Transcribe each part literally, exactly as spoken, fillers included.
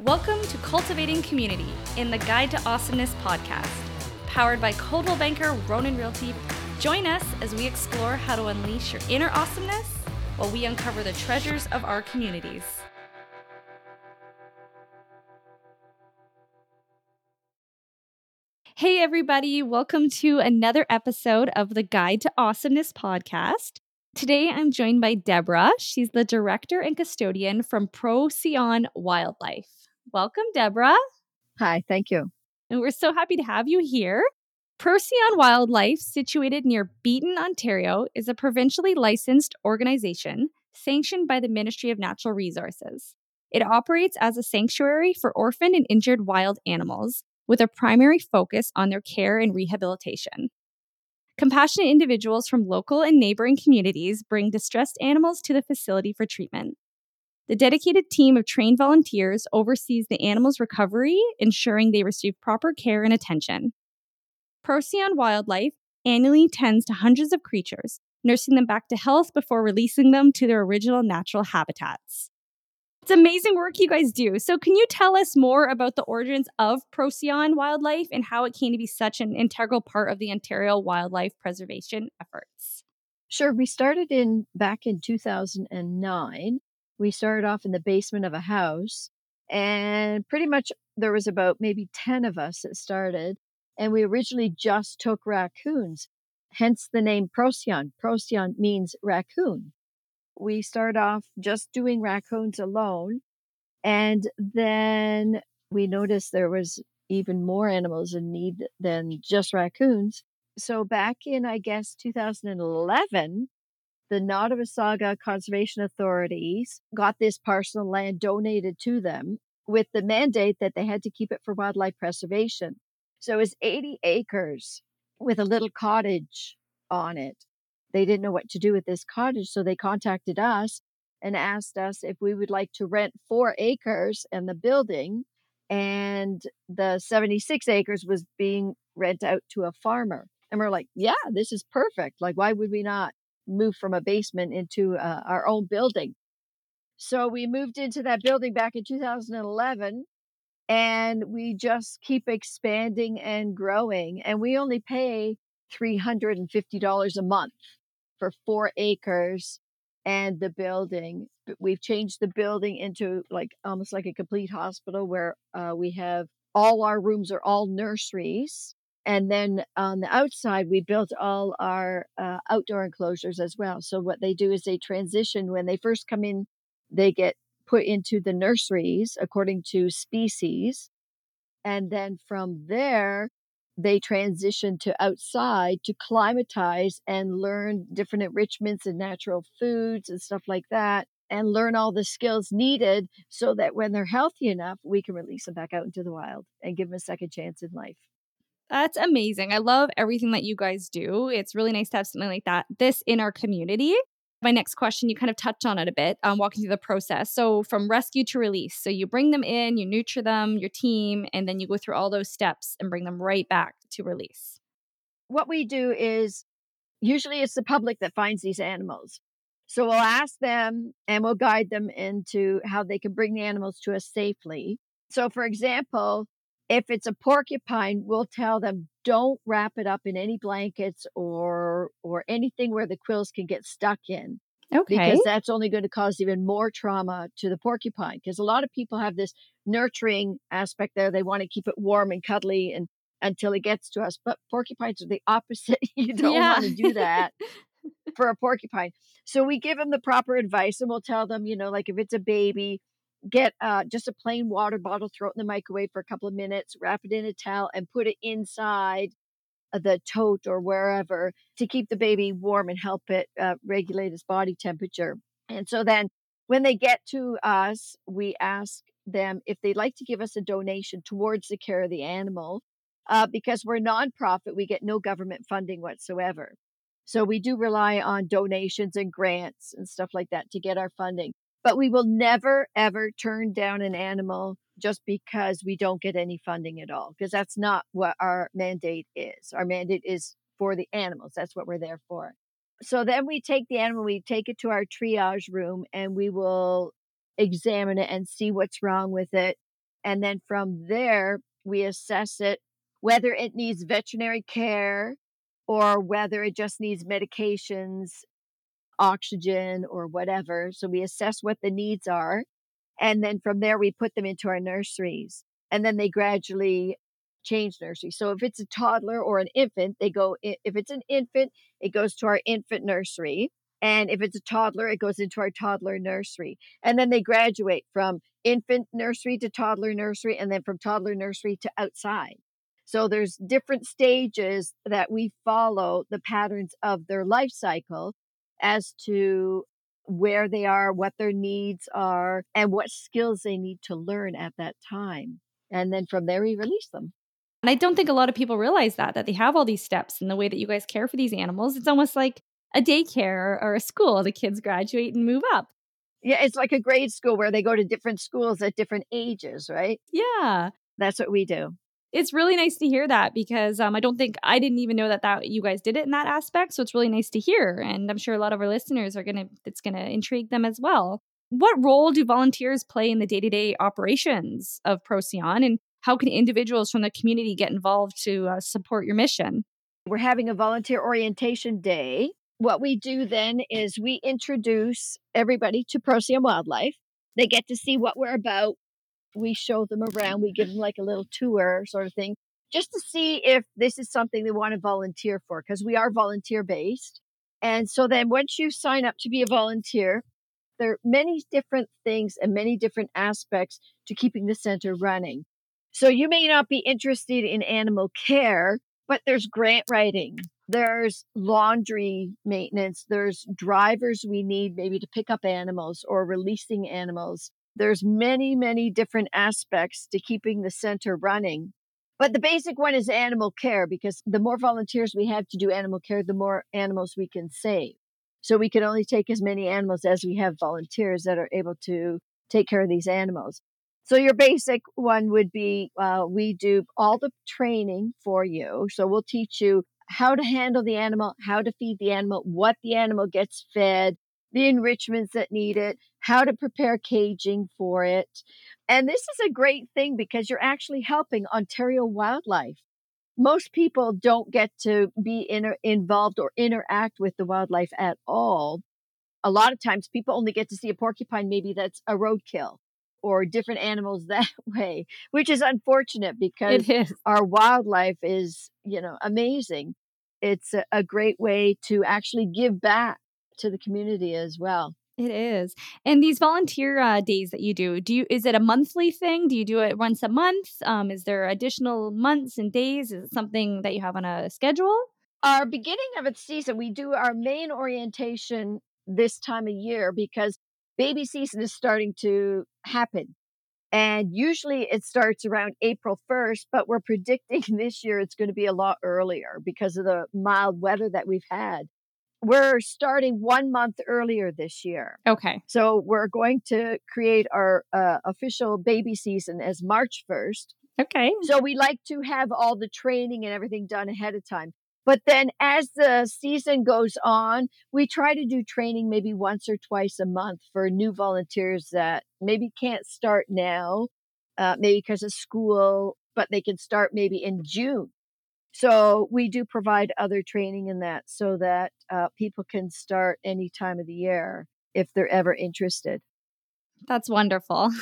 Welcome to Cultivating Community in the Guide to Awesomeness podcast, powered by Coldwell Banker Ronan Realty. Join us as we explore how to unleash your inner awesomeness while we uncover the treasures of our communities. Hey everybody, welcome to another episode of the Guide to Awesomeness podcast. Today I'm joined by Deborah. She's the director and custodian from Procyon Wildlife. Welcome, Deborah. Hi, thank you. And we're so happy to have you here. Procyon Wildlife, situated near Beaton, Ontario, is a provincially licensed organization sanctioned by the Ministry of Natural Resources. It operates as a sanctuary for orphaned and injured wild animals, with a primary focus on their care and rehabilitation. Compassionate individuals from local and neighboring communities bring distressed animals to the facility for treatment. The dedicated team of trained volunteers oversees the animals' recovery, ensuring they receive proper care and attention. Procyon Wildlife annually tends to hundreds of creatures, nursing them back to health before releasing them to their original natural habitats. It's amazing work you guys do. So can you tell us more about the origins of Procyon Wildlife and how it came to be such an integral part of the Ontario wildlife preservation efforts? Sure. We started in back in two thousand nine. We started off in the basement of a house, and pretty much there was about maybe ten of us that started, and we originally just took raccoons, hence the name Procyon. Procyon means raccoon. We started off just doing raccoons alone, and then we noticed there was even more animals in need than just raccoons. So back in, I guess, two thousand eleven, the Nottawasaga Conservation Authorities got this parcel of land donated to them with the mandate that they had to keep it for wildlife preservation. So it was eighty acres with a little cottage on it. They didn't know what to do with this cottage, so they contacted us and asked us if we would like to rent four acres and the building, and the seventy-six acres was being rent out to a farmer. And we're like, yeah, this is perfect. Like, why would we not move from a basement into uh, our own building? So we moved into that building back in two thousand eleven, and we just keep expanding and growing. And we only pay three hundred fifty dollars a month for four acres and the building. We've changed the building into like almost like a complete hospital where uh, we have all our rooms are all nurseries. And then on the outside, we built all our uh, outdoor enclosures as well. So what they do is they transition when they first come in, they get put into the nurseries according to species. And then from there, they transition to outside to climatize and learn different enrichments and natural foods and stuff like that, and learn all the skills needed so that when they're healthy enough, we can release them back out into the wild and give them a second chance in life. That's amazing. I love everything that you guys do. It's really nice to have something like that, this in our community. My next question, you kind of touched on it a bit, um, walking through the process. So from rescue to release. So you bring them in, you nurture them, your team, and then you go through all those steps and bring them right back to release. What we do is usually it's the public that finds these animals. So we'll ask them and we'll guide them into how they can bring the animals to us safely. So for example, if it's a porcupine, we'll tell them don't wrap it up in any blankets or or anything where the quills can get stuck in. Okay. Because that's only going to cause even more trauma to the porcupine. Because a lot of people have this nurturing aspect there. They want to keep it warm and cuddly and until it gets to us. But porcupines are the opposite. You don't Yeah. want to do that for a porcupine. So we give them the proper advice and we'll tell them, you know, like if it's a baby, get uh, just a plain water bottle, throw it in the microwave for a couple of minutes, wrap it in a towel and put it inside the tote or wherever to keep the baby warm and help it uh, regulate its body temperature. And so then when they get to us, we ask them if they'd like to give us a donation towards the care of the animal. Uh, because we're a nonprofit, we get no government funding whatsoever. So we do rely on donations and grants and stuff like that to get our funding. But we will never, ever turn down an animal just because we don't get any funding at all, because that's not what our mandate is. Our mandate is for the animals. That's what we're there for. So then we take the animal, we take it to our triage room, and we will examine it and see what's wrong with it. And then from there, we assess it, whether it needs veterinary care or whether it just needs medications, oxygen, or whatever. So we assess what the needs are. And then from there, we put them into our nurseries. And then they gradually change nursery. So if it's a toddler or an infant, they go, if it's an infant, it goes to our infant nursery. And if it's a toddler, it goes into our toddler nursery. And then they graduate from infant nursery to toddler nursery, and then from toddler nursery to outside. So there's different stages that we follow the patterns of their life cycle as to where they are, what their needs are, and what skills they need to learn at that time. And then from there, we release them. And I don't think a lot of people realize that, that they have all these steps in the way that you guys care for these animals. It's almost like a daycare or a school. The kids graduate and move up. Yeah, it's like a grade school where they go to different schools at different ages, right? Yeah. That's what we do. It's really nice to hear that because um, I don't think I didn't even know that that you guys did it in that aspect. So it's really nice to hear, and I'm sure a lot of our listeners are gonna it's gonna intrigue them as well. What role do volunteers play in the day to day operations of Procyon, and how can individuals from the community get involved to uh, support your mission? We're having a volunteer orientation day. What we do then is we introduce everybody to Procyon Wildlife. They get to see what we're about. We show them around. We give them like a little tour sort of thing, just to see if this is something they want to volunteer for, because we are volunteer based. And so then once you sign up to be a volunteer, there are many different things and many different aspects to keeping the center running. So you may not be interested in animal care, but there's grant writing, there's laundry maintenance, there's drivers we need maybe to pick up animals or releasing animals. There's many, many different aspects to keeping the center running. But the basic one is animal care, because the more volunteers we have to do animal care, the more animals we can save. So we can only take as many animals as we have volunteers that are able to take care of these animals. So your basic one would be, uh, we do all the training for you. So we'll teach you how to handle the animal, how to feed the animal, what the animal gets fed, the enrichments that need it, how to prepare caging for it. And this is a great thing because you're actually helping Ontario wildlife. Most people don't get to be in, involved or interact with the wildlife at all. A lot of times people only get to see a porcupine, maybe that's a roadkill, or different animals that way, which is unfortunate because It is. our wildlife is, you know, amazing. It's a, a great way to actually give back to the community as well. It is. And these volunteer uh, days that you do, do you is it a monthly thing? Do you do it once a month? Um, is there additional months and days? Is it something that you have on a schedule? Our beginning of its season, we do our main orientation this time of year because baby season is starting to happen. And usually it starts around April first, but we're predicting this year it's going to be a lot earlier because of the mild weather that we've had. We're starting one month earlier this year. Okay. So we're going to create our uh, official baby season as March first. Okay. So we like to have all the training and everything done ahead of time. But then as the season goes on, we try to do training maybe once or twice a month for new volunteers that maybe can't start now, uh, maybe because of school, but they can start maybe in June. So we do provide other training in that so that uh, people can start any time of the year if they're ever interested. That's wonderful.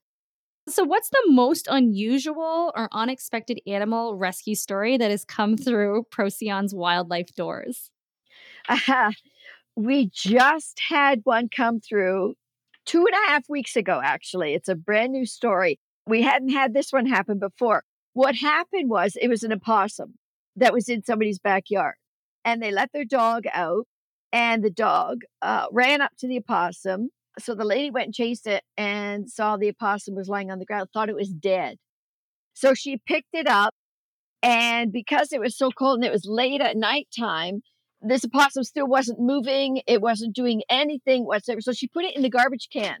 So, what's the most unusual or unexpected animal rescue story that has come through Procyon's wildlife doors? Aha. We just had one come through two and a half weeks ago, actually. It's a brand new story. We hadn't had this one happen before. What happened was it was an opossum that was in somebody's backyard, and they let their dog out, and the dog uh, ran up to the opossum. So the lady went and chased it and saw the opossum was lying on the ground, thought it was dead. So she picked it up, and because it was so cold and it was late at nighttime, this opossum still wasn't moving. It wasn't doing anything whatsoever. So she put it in the garbage can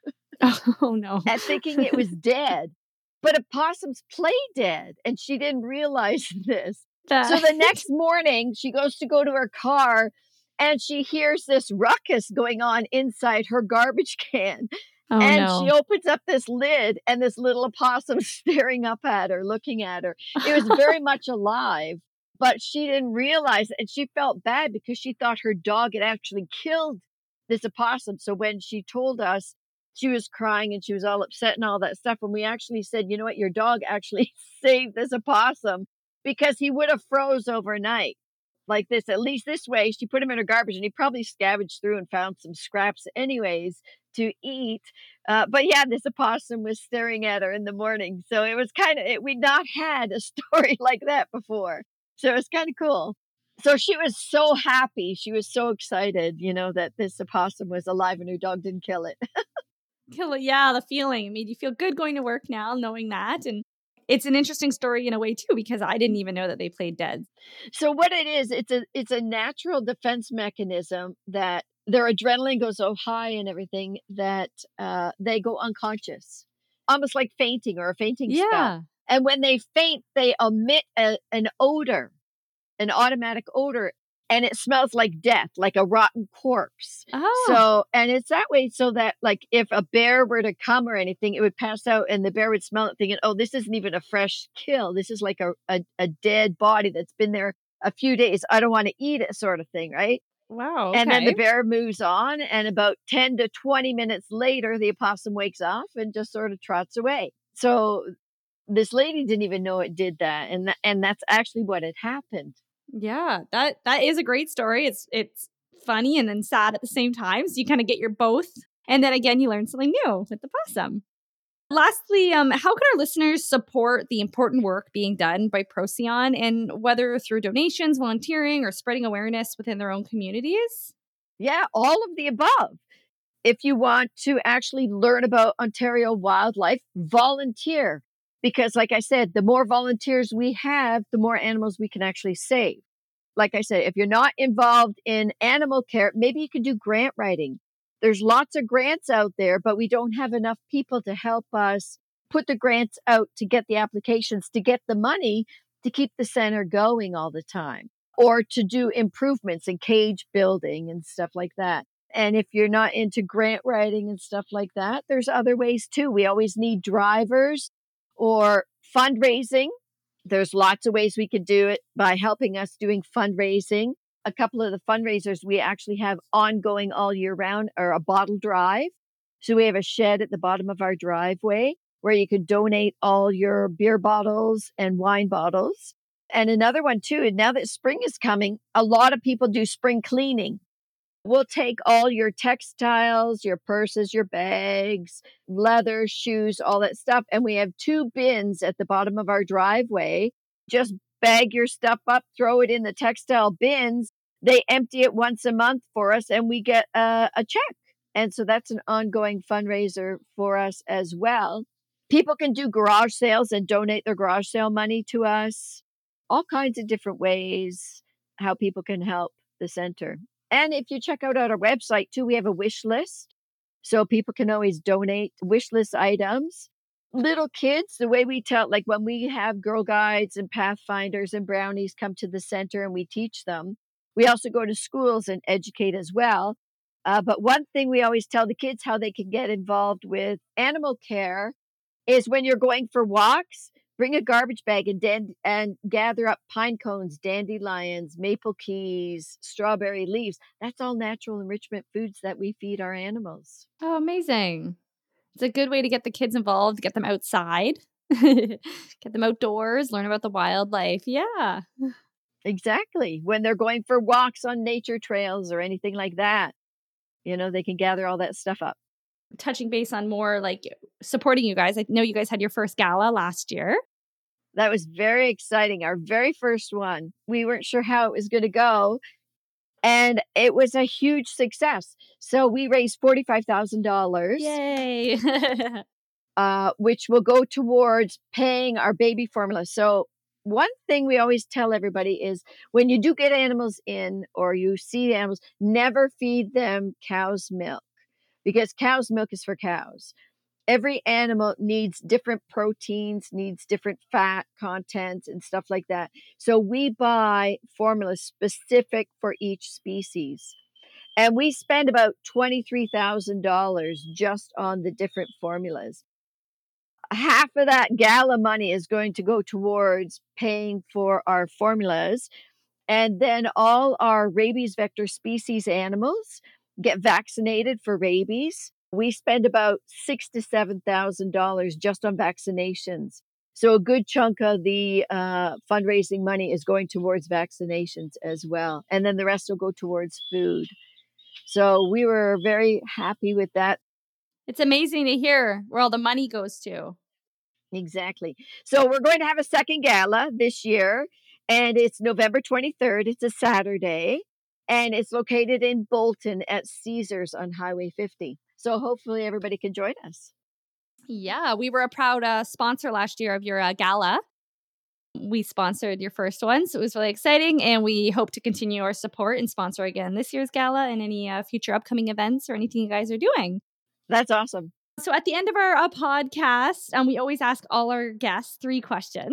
Oh, no. and thinking it was dead. But opossums play dead, and she didn't realize this. That- So the next morning, she goes to go to her car, and she hears this ruckus going on inside her garbage can. Oh, And she no. opens up this lid, and this little opossum staring up at her, looking at her. It was very much alive, but she didn't realize it, and she felt bad because she thought her dog had actually killed this opossum. So when she told us, she was crying and she was all upset and all that stuff. And we actually said, you know what, your dog actually saved this opossum because he would have froze overnight like this. At least this way, she put him in her garbage and he probably scavenged through and found some scraps anyways to eat. Uh, but yeah, this opossum was staring at her in the morning. So it was kind of, it, we'd not had a story like that before. So it was kind of cool. So she was so happy. She was so excited, you know, that this opossum was alive and her dog didn't kill it. Kill it. Yeah, the feeling. It made you feel good going to work now, knowing that. And it's an interesting story in a way too, because I didn't even know that they played dead. So what it is, it's a it's a natural defense mechanism that their adrenaline goes so high and everything that uh, they go unconscious, almost like fainting or a fainting spell. Yeah. And when they faint, they emit a, an odor, an automatic odor, and it smells like death, like a rotten corpse. Oh, So, and it's that way so that, like, if a bear were to come or anything, it would pass out and the bear would smell it, thinking, oh, this isn't even a fresh kill. This is like a, a, a dead body that's been there a few days. I don't want to eat it, sort of thing, right? wow. And then the Okay. bear moves on, and about ten to twenty minutes later, the opossum wakes off and just sort of trots away. So, this lady didn't even know it did that. And, tha- and that's actually what had happened. Yeah, that that is a great story. It's it's funny and then sad at the same time. So you kind of get your both. And then again, you learn something new with the possum. Lastly, um, how can our listeners support the important work being done by Procyon, and whether through donations, volunteering, or spreading awareness within their own communities? Yeah, all of the above. If you want to actually learn about Ontario wildlife, volunteer. Because, like I said, the more volunteers we have, the more animals we can actually save. Like I said, if you're not involved in animal care, maybe you can do grant writing. There's lots of grants out there, but we don't have enough people to help us put the grants out, to get the applications, to get the money to keep the center going all the time, or to do improvements in cage building and stuff like that. And if you're not into grant writing and stuff like that, there's other ways too. We always need drivers or fundraising. There's lots of ways we could do it by helping us doing fundraising. A couple of the fundraisers we actually have ongoing all year round are a bottle drive. So we have a shed at the bottom of our driveway where you could donate all your beer bottles and wine bottles. And another one too, and now that spring is coming, a lot of people do spring cleaning. We'll take all your textiles, your purses, your bags, leather, shoes, all that stuff. And we have two bins at the bottom of our driveway. Just bag your stuff up, throw it in the textile bins. They empty it once a month for us, and we get a, a check. And so that's an ongoing fundraiser for us as well. People can do garage sales and donate their garage sale money to us. All kinds of different ways how people can help the center. And if you check out our website too, we have a wish list. So people can always donate wish list items. Little kids, the way we tell, like when we have Girl Guides and Pathfinders and Brownies come to the center and we teach them, we also go to schools and educate as well. Uh, but one thing we always tell the kids how they can get involved with animal care is when you're going for walks, bring a garbage bag and dan- and gather up pine cones, dandelions, maple keys, strawberry leaves. That's all natural enrichment foods that we feed our animals. Oh, amazing. It's a good way to get the kids involved, get them outside, get them outdoors, learn about the wildlife. Yeah. Exactly. When they're going for walks on nature trails or anything like that, you know, they can gather all that stuff up. Touching base on more like supporting you guys. I know you guys had your first gala last year. That was very exciting. Our very first one. We weren't sure how it was going to go, and it was a huge success. So we raised forty-five thousand dollars, Yay. uh, which will go towards paying our baby formula. So one thing we always tell everybody is when you do get animals in or you see animals, never feed them cow's milk, because cow's milk is for cows. Every animal needs different proteins, needs different fat content and stuff like that. So we buy formula specific for each species. And we spend about twenty-three thousand dollars just on the different formulas. Half of that gala money is going to go towards paying for our formulas. And then all our rabies vector species animals get vaccinated for rabies. We spend about six to seven thousand dollars just on vaccinations. So a good chunk of the uh, fundraising money is going towards vaccinations as well, and then the rest will go towards food. So we were very happy with that. It's amazing to hear where all the money goes to. Exactly. So we're going to have a second gala this year, and it's November twenty-third. It's a Saturday, and it's located in Bolton at Caesars on Highway fifty. So hopefully everybody can join us. Yeah, we were a proud uh, sponsor last year of your uh, gala. We sponsored your first one, so it was really exciting, and we hope to continue our support and sponsor again this year's gala and any uh, future upcoming events or anything you guys are doing. That's awesome. So at the end of our uh, podcast, um, we always ask all our guests three questions.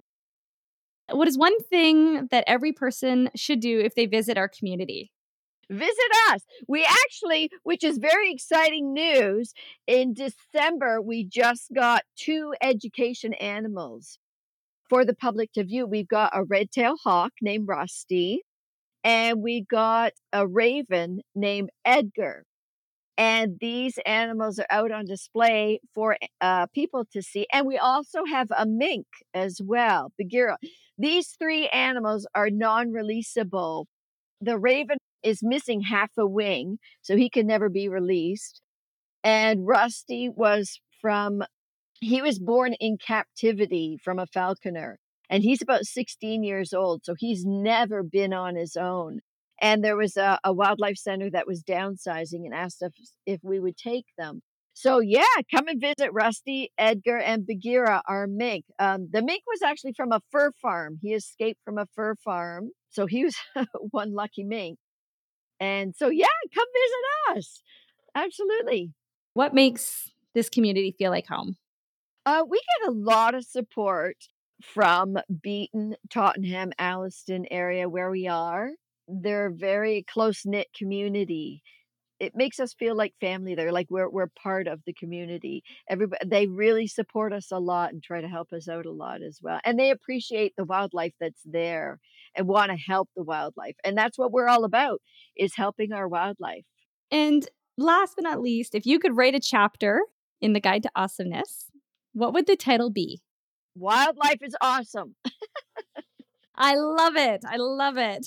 What is one thing that every person should do if they visit our community? Visit us. We actually, which is very exciting news, in December, we just got two education animals for the public to view. We've got a red-tailed hawk named Rusty, and we got a raven named Edgar. And these animals are out on display for uh, people to see. And we also have a mink as well, Bagheera. These three animals are non-releasable. The raven is missing half a wing, so he can never be released. And Rusty was from, he was born in captivity from a falconer. And he's about sixteen years old, so he's never been on his own. And there was a, a wildlife center that was downsizing and asked us if we would take them. So yeah, come and visit Rusty, Edgar, and Bagheera, our mink. Um, the mink was actually from a fur farm. He escaped from a fur farm, so he was one lucky mink. And so yeah, come visit us. Absolutely. What makes this community feel like home? Uh, we get a lot of support from Beaton, Tottenham, Alliston area where we are. They're a very close-knit community. It makes us feel like family there, like we're we're part of the community. Everybody, they really support us a lot and try to help us out a lot as well. And they appreciate the wildlife that's there and want to help the wildlife. And that's what we're all about, is helping our wildlife. And last but not least, if you could write a chapter in the Guide to Awesomeness, what would the title be? Wildlife is awesome. I love it. I love it.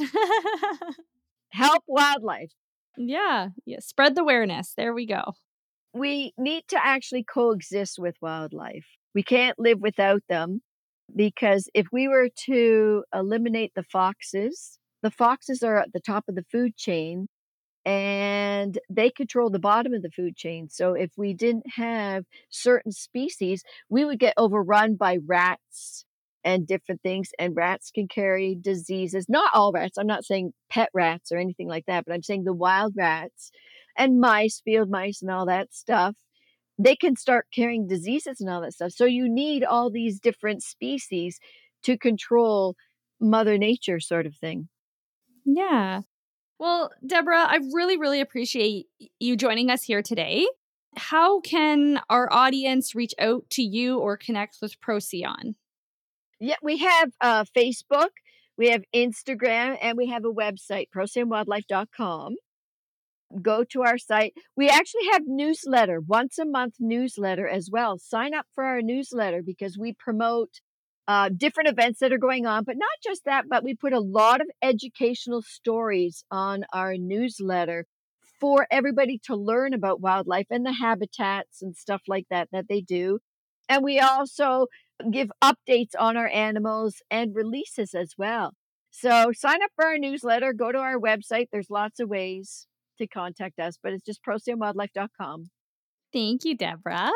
Help wildlife. Yeah. Yeah. Spread the awareness. There we go. We need to actually coexist with wildlife. We can't live without them, because if we were to eliminate the foxes, the foxes are at the top of the food chain and they control the bottom of the food chain. So if we didn't have certain species, we would get overrun by rats and different things. And rats can carry diseases. Not all rats. I'm not saying pet rats or anything like that, but I'm saying the wild rats and mice, field mice, and all that stuff. They can start carrying diseases and all that stuff. So you need all these different species to control Mother Nature, sort of thing. Yeah. Well, Deborah, I really, really appreciate you joining us here today. How can our audience reach out to you or connect with Procyon? Yeah, we have uh, Facebook, we have Instagram, and we have a website, procyon wildlife dot com. Go to our site. We actually have newsletter, once a month newsletter as well. Sign up for our newsletter because we promote uh, different events that are going on, but not just that, but we put a lot of educational stories on our newsletter for everybody to learn about wildlife and the habitats and stuff like that that they do. And we also give updates on our animals and releases as well. So sign up for our newsletter, go to our website. There's lots of ways to contact us, but it's just procyon wildlife dot com. Thank you, Deborah.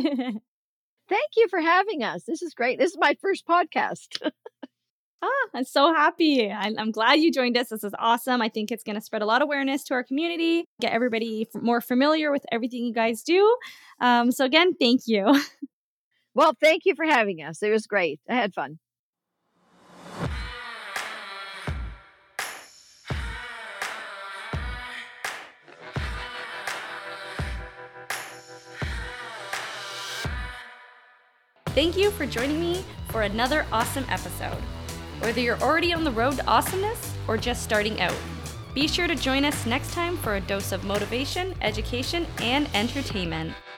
Thank you for having us. This is great. This is my first podcast. Ah, I'm so happy. I'm, I'm glad you joined us. This is awesome. I think it's going to spread a lot of awareness to our community, get everybody f- more familiar with everything you guys do. Um, so, again, thank you. Well, thank you for having us. It was great. I had fun. Thank you for joining me for another awesome episode. Whether you're already on the road to awesomeness or just starting out, be sure to join us next time for a dose of motivation, education, and entertainment.